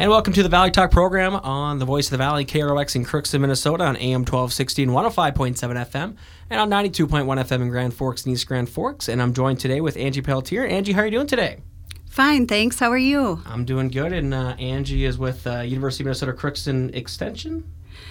And welcome to the Valley Talk program on the Voice of the Valley, KROX in Crookston, Minnesota on AM 1260 and 105.7 FM and on 92.1 FM in Grand Forks and East Grand Forks. And I'm joined today with Angie Pelletier. Angie, how are you doing today? Fine, thanks. How are you? I'm doing good, and Angie is with University of Minnesota Crookston Extension.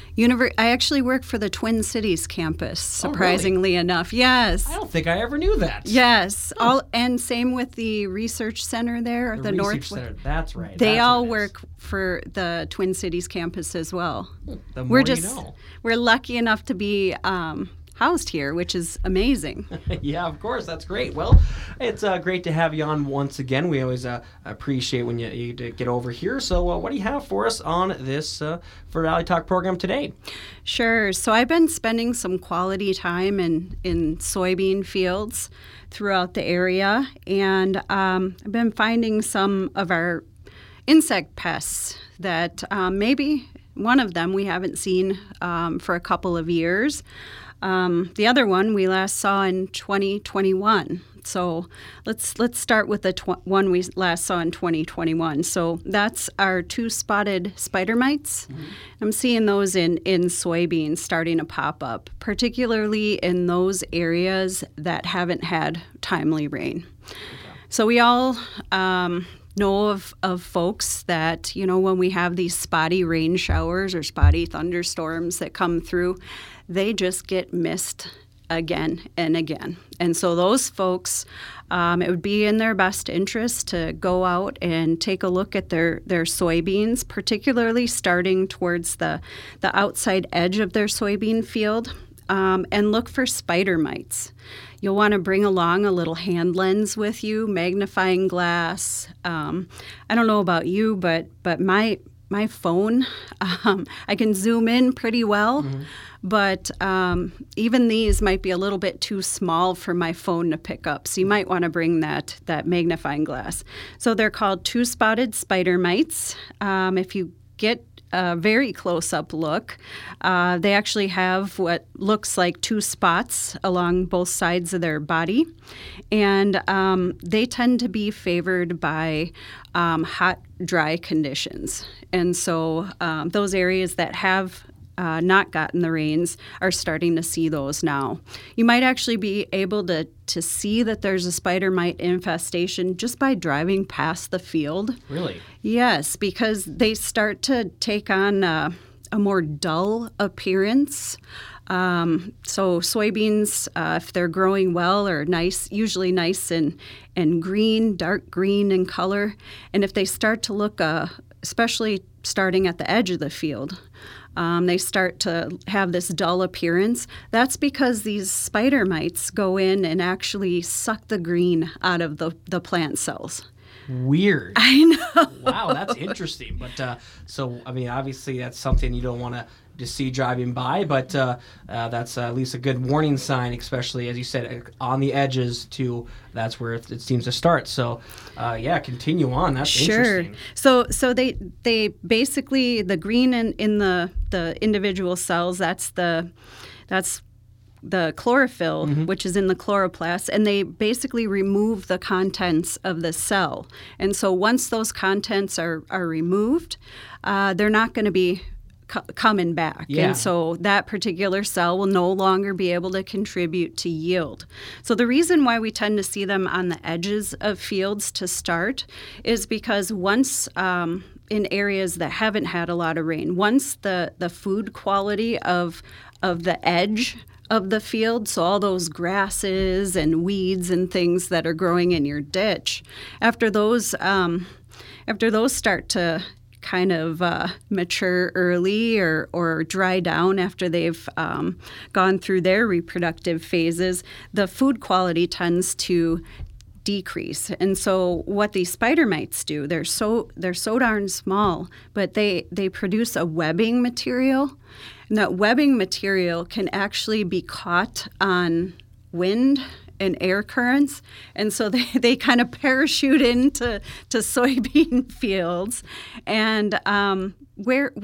I actually work for the Twin Cities campus, surprisingly enough. Yes. I don't think I ever knew that. Yes. And same with the research center there, the Research Center. That's right. They all work for the Twin Cities campus as well. The more you know. We're lucky enough to be housed here, which is amazing. Yeah, of course. That's great. Well, it's great to have you on once again. We always appreciate when you get over here. So what do you have for us on this for Valley Talk program today? Sure. So I've been spending some quality time in soybean fields throughout the area, and I've been finding some of our insect pests that maybe one of them we haven't seen for a couple of years. The other one we last saw in 2021. So let's start with the one we last saw in 2021. So that's our two-spotted spider mites. Mm-hmm. I'm seeing those in soybeans starting to pop up, particularly in those areas that haven't had timely rain. Okay. So we all know of folks that, when we have these spotty rain showers or spotty thunderstorms that come through, they just get missed again and again. And so those folks, it would be in their best interest to go out and take a look at their soybeans, particularly starting towards the outside edge of their soybean field, and look for spider mites. You'll want to bring along a little hand lens with you, magnifying glass. I don't know about you, but my phone, I can zoom in pretty well. Mm-hmm. But even these might be a little bit too small for my phone to pick up. So you might want to bring that magnifying glass. So they're called two-spotted spider mites. If you get a very close-up look, they actually have what looks like two spots along both sides of their body. And they tend to be favored by hot, dry conditions. And so those areas that have not gotten the rains are starting to see those now. You might actually be able to see that there's a spider mite infestation just by driving past the field. Really? Yes, because they start to take on a more dull appearance. So soybeans, if they're growing well, are nice, usually nice and green, dark green in color. And if they start to look, especially starting at the edge of the field, they start to have this dull appearance. That's because these spider mites go in and actually suck the green out of the plant cells. Weird. I know. Wow, that's interesting. But obviously that's something you don't want to see driving by, but that's at least a good warning sign, especially, as you said, on the edges too. That's where it seems to start. So, continue on. That's interesting. So they basically, the green in the individual cells, that's the chlorophyll, mm-hmm. which is in the chloroplast, and they basically remove the contents of the cell. And so once those contents are removed, they're not going to be coming back. Yeah. And so that particular cell will no longer be able to contribute to yield. So the reason why we tend to see them on the edges of fields to start is because once in areas that haven't had a lot of rain, once the food quality of the edge of the field, so all those grasses and weeds and things that are growing in your ditch, after those start to kind of mature early or dry down after they've gone through their reproductive phases, the food quality tends to decrease. And so what these spider mites do, they're so darn small, but they produce a webbing material. And that webbing material can actually be caught on wind and air currents, and so they kind of parachute into soybean fields, and where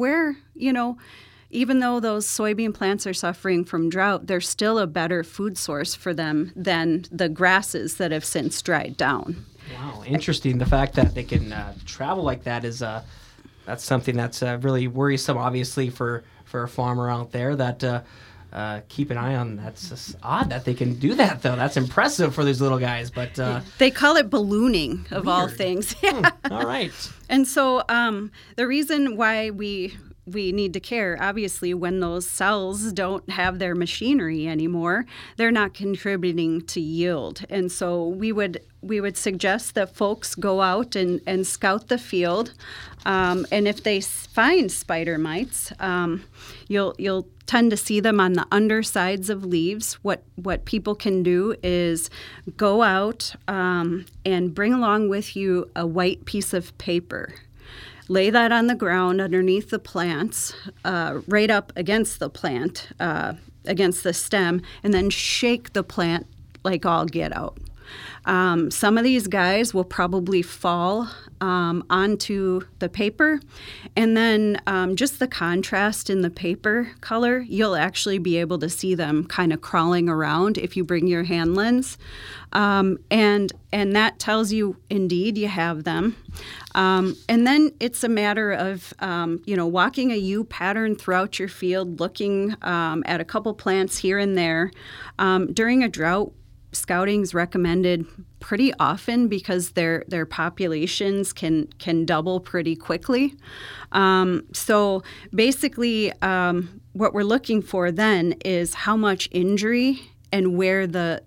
even though those soybean plants are suffering from drought, they're still a better food source for them than the grasses that have since dried down. Wow, interesting. The fact that they can travel like that is that's something that's really worrisome, obviously, for a farmer out there that keep an eye on. That's just odd that they can do that, though. That's impressive for these little guys. But they call it ballooning, of weird. all things. All right. And so the reason why we need to care, obviously, when those cells don't have their machinery anymore, they're not contributing to yield. And so we would suggest that folks go out and scout the field. And if they find spider mites, you'll tend to see them on the undersides of leaves. What people can do is go out and bring along with you a white piece of paper. Lay that on the ground underneath the plants, right up against the plant, against the stem, and then shake the plant like all get out. Some of these guys will probably fall onto the paper, and then just the contrast in the paper color, you'll actually be able to see them kind of crawling around if you bring your hand lens, and that tells you indeed you have them. And then it's a matter of walking a U pattern throughout your field, looking at a couple plants here and there. During a drought, scouting is recommended pretty often because their populations can double pretty quickly. So basically, what we're looking for then is how much injury and where the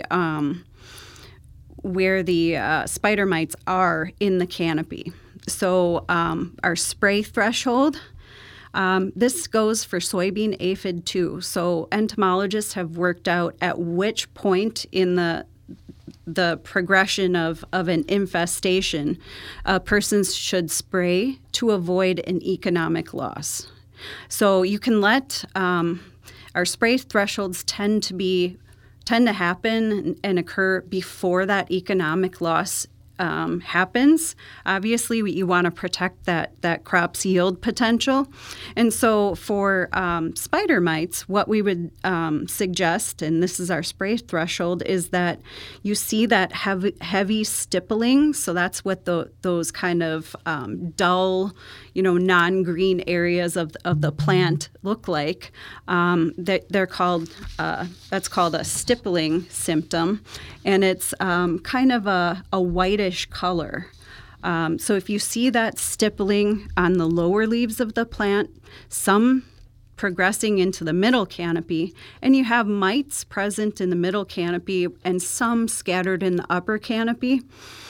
spider mites are in the canopy. So our spray threshold. This goes for soybean aphid too. So entomologists have worked out at which point in the progression of an infestation a person should spray to avoid an economic loss. So you can let our spray thresholds tend to happen and occur before that economic loss happens. Obviously, you want to protect that crop's yield potential. And so for spider mites, what we would suggest, and this is our spray threshold, is that you see that heavy stippling. So that's what those kind of dull, non-green areas of the plant look like. They're called, that's called a stippling symptom. And it's kind of a whitish color. So if you see that stippling on the lower leaves of the plant, some progressing into the middle canopy, and you have mites present in the middle canopy and some scattered in the upper canopy,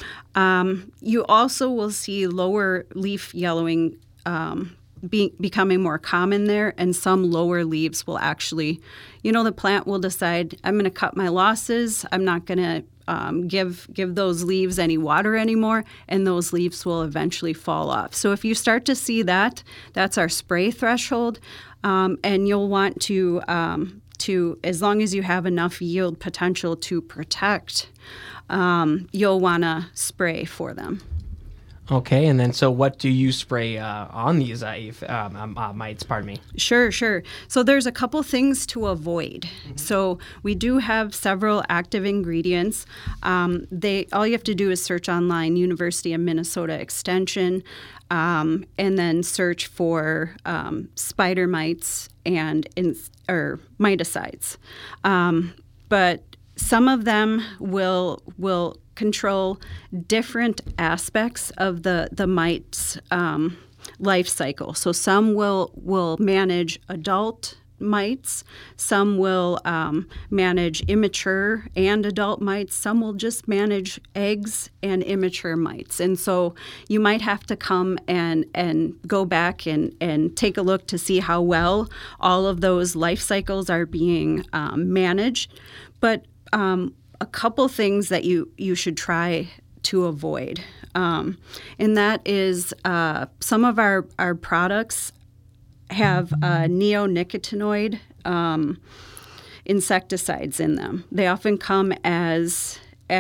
you also will see lower leaf yellowing becoming more common there, and some lower leaves will actually, the plant will decide, I'm going to cut my losses, I'm not going to give those leaves any water anymore, and those leaves will eventually fall off. So if you start to see that, that's our spray threshold, and you'll want to, as long as you have enough yield potential to protect, you'll want to spray for them. Okay, and then so what do you spray on these mites, pardon me? Sure. So there's a couple things to avoid. Mm-hmm. So we do have several active ingredients. All you have to do is search online, University of Minnesota Extension, and then search for spider mites or miticides. But some of them will control different aspects of the mite's life cycle. So some will manage adult mites, some will manage immature and adult mites, some will just manage eggs and immature mites. And so you might have to come and go back and take a look to see how well all of those life cycles are being managed. But a couple things that you should try to avoid, and that is some of our products have neonicotinoid insecticides in them. They often come as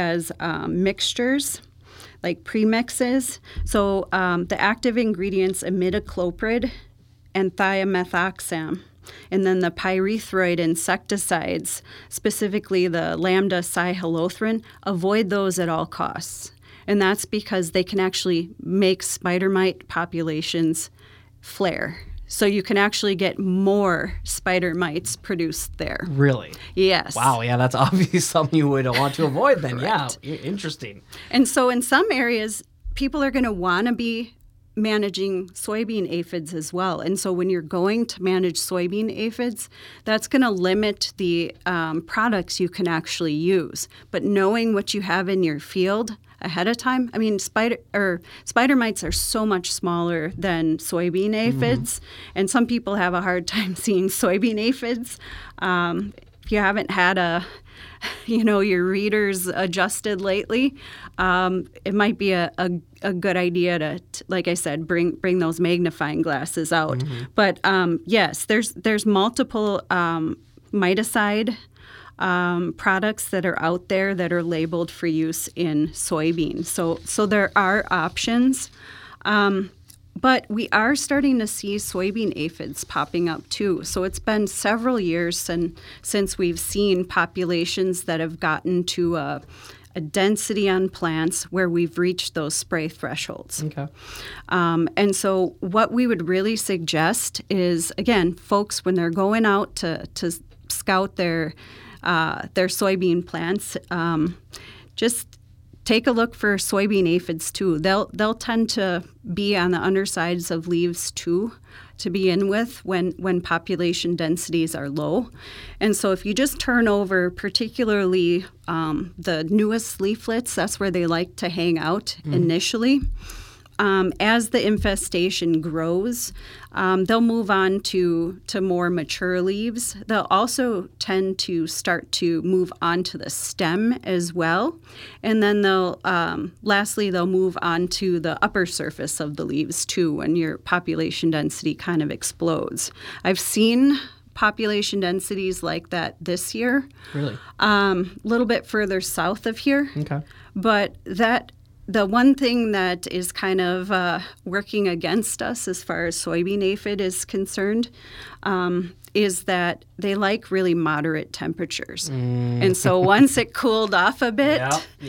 mixtures, like premixes. So the active ingredients imidacloprid and thiamethoxam. And then the pyrethroid insecticides, specifically the lambda cyhalothrin, avoid those at all costs. And that's because they can actually make spider mite populations flare. So you can actually get more spider mites produced there. Really? Yes. Wow, yeah, that's obviously something you would want to avoid then. Yeah, interesting. And so in some areas, people are going to want to be managing soybean aphids as well. And so when you're going to manage soybean aphids, that's going to limit the products you can actually use. But knowing what you have in your field ahead of time, I mean, spider mites are so much smaller than soybean aphids, and some people have a hard time seeing soybean aphids. If you haven't had your readers adjusted lately, it might be a good idea to, like I said, bring those magnifying glasses out. But yes, there's multiple miticide products that are out there that are labeled for use in soybeans. So there are options. But we are starting to see soybean aphids popping up too. So it's been several years since we've seen populations that have gotten to a density on plants where we've reached those spray thresholds. Okay. And so what we would really suggest is, again, folks, when they're going out to scout their soybean plants, just take a look for soybean aphids too. They'll tend to be on the undersides of leaves too, to begin with, when population densities are low. And so if you just turn over particularly the newest leaflets, that's where they like to hang out initially. As the infestation grows, they'll move on to more mature leaves. They'll also tend to start to move onto the stem as well. And then lastly, they'll move on to the upper surface of the leaves too, when your population density kind of explodes. I've seen population densities like that this year. Really? A little bit further south of here. Okay. But the one thing that is kind of working against us as far as soybean aphid is concerned is that they like really moderate temperatures. And so once it cooled off a bit,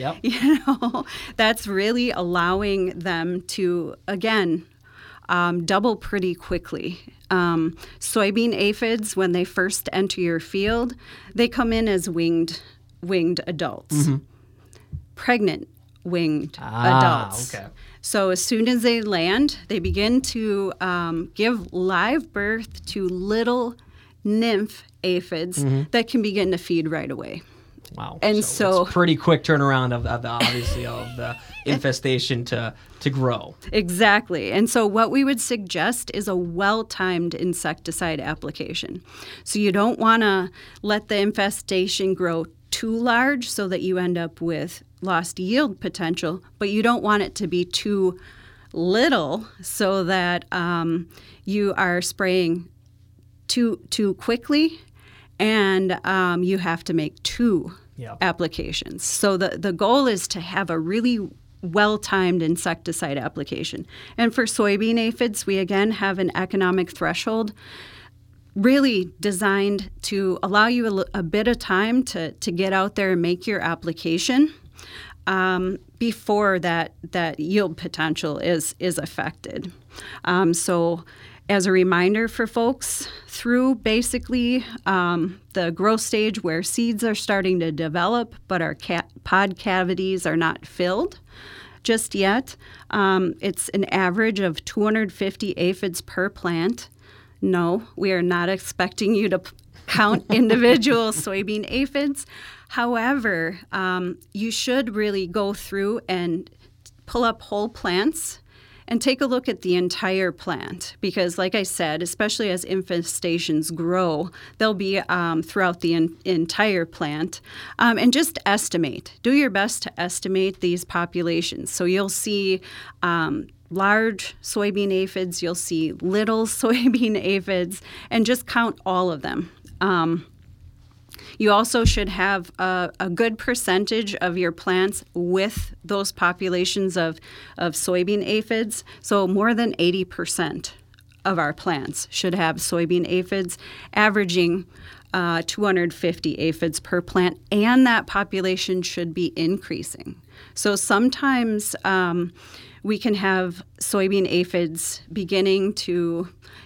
that's really allowing them to, again, double pretty quickly. Soybean aphids, when they first enter your field, they come in as winged adults. Pregnant winged adults. Okay. So as soon as they land, they begin to give live birth to little nymph aphids that can begin to feed right away. Wow. And so it's pretty quick turnaround of the infestation to grow. Exactly. And so what we would suggest is a well-timed insecticide application. So you don't want to let the infestation grow too large so that you end up with lost yield potential, but you don't want it to be too little so that you are spraying too quickly, and you have to make two applications. So the goal is to have a really well-timed insecticide application. And for soybean aphids, we again have an economic threshold really designed to allow you a bit of time to get out there and make your application before that yield potential is affected. So as a reminder for folks, through basically the growth stage where seeds are starting to develop but our pod cavities are not filled just yet, it's an average of 250 aphids per plant. No, we are not expecting you to count individual soybean aphids. However, you should really go through and pull up whole plants and take a look at the entire plant because, like I said, especially as infestations grow, they'll be throughout the entire plant. And just estimate. Do your best to estimate these populations. So you'll see large soybean aphids, you'll see little soybean aphids, and just count all of them. You also should have a good percentage of your plants with those populations of soybean aphids, so more than 80% of our plants should have soybean aphids, averaging 250 aphids per plant, and that population should be increasing. So sometimes we can have soybean aphids beginning to,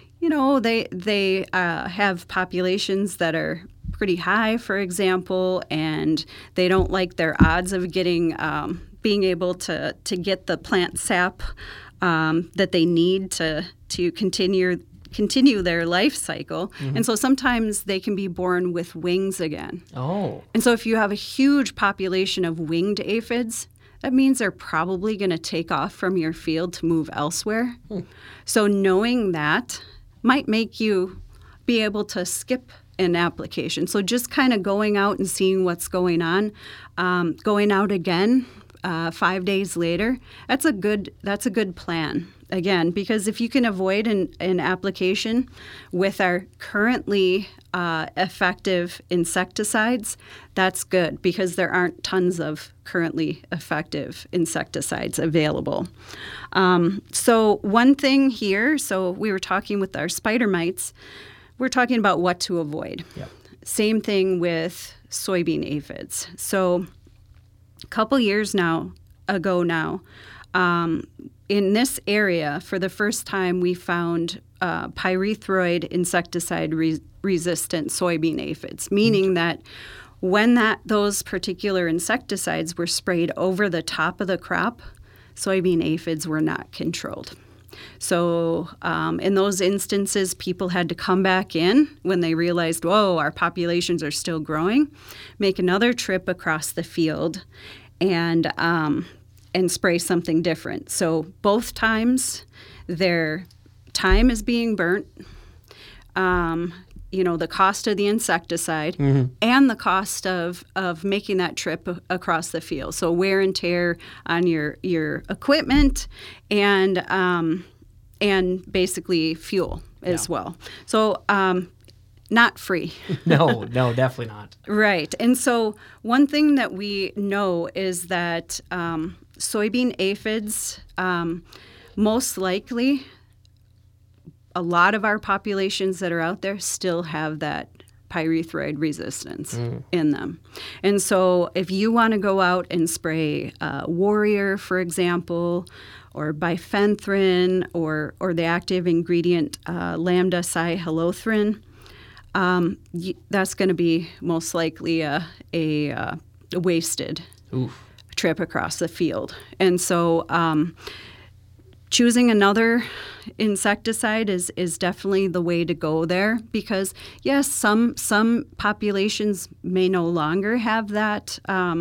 they have populations that are pretty high, for example, and they don't like their odds of getting being able to get the plant sap that they need to continue their life cycle. Mm-hmm. And so sometimes they can be born with wings again. Oh. And so if you have a huge population of winged aphids, that means they're probably going to take off from your field to move elsewhere. So knowing that might make you be able to skip an application. So just kind of going out and seeing what's going on, going out again 5 days later, that's a good plan. Again, because if you can avoid an application with our currently effective insecticides, that's good because there aren't tons of currently effective insecticides available. So one thing here, so we were talking with our spider mites, we're talking about what to avoid. Yep. Same thing with soybean aphids. So a couple years ago now, in this area, for the first time, we found pyrethroid insecticide-resistant soybean aphids, meaning that when those particular insecticides were sprayed over the top of the crop, soybean aphids were not controlled. So in those instances, people had to come back in when they realized, whoa, our populations are still growing, make another trip across the field, and spray something different. So both times their time is being burnt, the cost of the insecticide and the cost of making that trip across the field. So wear and tear on your equipment and basically fuel as well. So not free. No, definitely not. Right. And so one thing that we know is that soybean aphids, most likely, a lot of our populations that are out there still have that pyrethroid resistance in them. And so if you want to go out and spray Warrior, for example, or bifenthrin, or the active ingredient lambda-cyhalothrin, that's going to be most likely a wasted trip across the field. And so choosing another insecticide is definitely the way to go there, because yes, some populations may no longer have that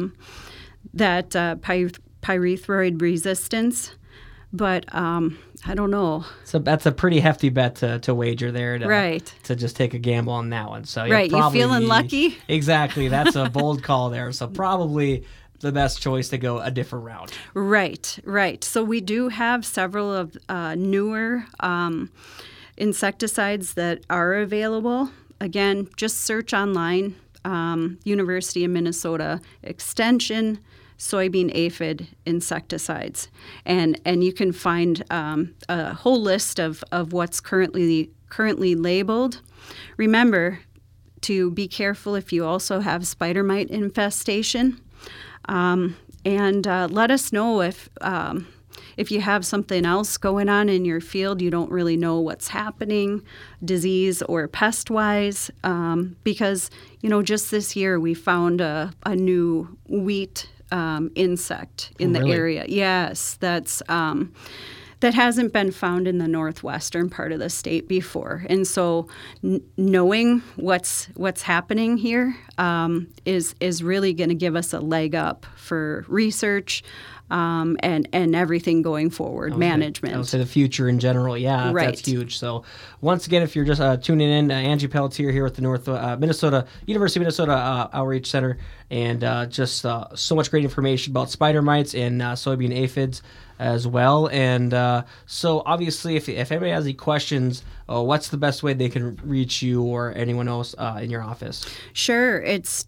pyrethroid resistance, but I don't know. So that's a pretty hefty bet to wager there. Right. To just take a gamble on that one. So right, you feeling lucky? Exactly. That's a bold call there. So probably the best choice to go a different route. Right. So we do have several of newer insecticides that are available. Again, just search online, University of Minnesota Extension, soybean aphid insecticides, and you can find a whole list of what's currently labeled. Remember to be careful if you also have spider mite infestation, and let us know if you have something else going on in your field, you don't really know what's happening, disease or pest-wise, because just this year we found a new wheat insect in the area. Yes, that hasn't been found in the northwestern part of the state before. And so knowing what's happening here is really going to give us a leg up for research and everything going forward, management. I would say the future in general, yeah, right. That's huge. So once again, if you're just tuning in, Angie Pelletier here with the University of Minnesota Outreach Center, and just so much great information about spider mites and soybean aphids as well. And so obviously, if anybody has any questions, what's the best way they can reach you or anyone else in your office? Sure. It's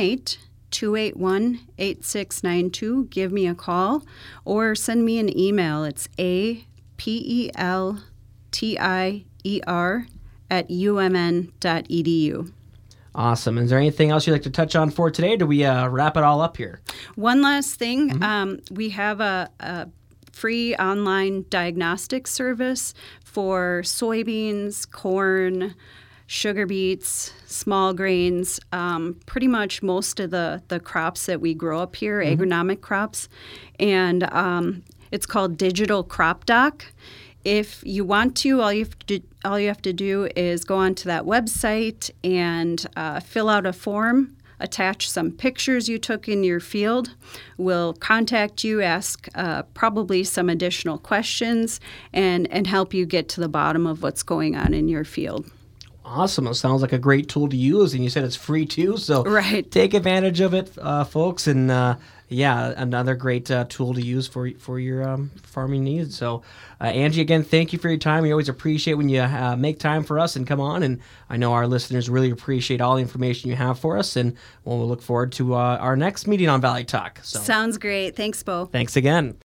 218-281-8692. Give me a call or send me an email. It's apeltier TIER@umn.edu. Awesome. Is there anything else you'd like to touch on for today? Or do we wrap it all up here? One last thing. We have a free online diagnostic service for soybeans, corn, sugar beets, small grains, pretty much most of the crops that we grow up here, agronomic crops. And it's called Digital Crop Doc. If you want to, all you have to do is go onto that website and fill out a form, attach some pictures you took in your field. We'll contact you, ask probably some additional questions, and help you get to the bottom of what's going on in your field. Awesome. It sounds like a great tool to use, and you said it's free too, so Right. take advantage of it, folks, and another great tool to use for your farming needs. So, Angie, again, thank you for your time. We always appreciate when you make time for us and come on, and I know our listeners really appreciate all the information you have for us, and we'll look forward to our next meeting on Valley Talk. So, Sounds great. Thanks, Bo. thanks again.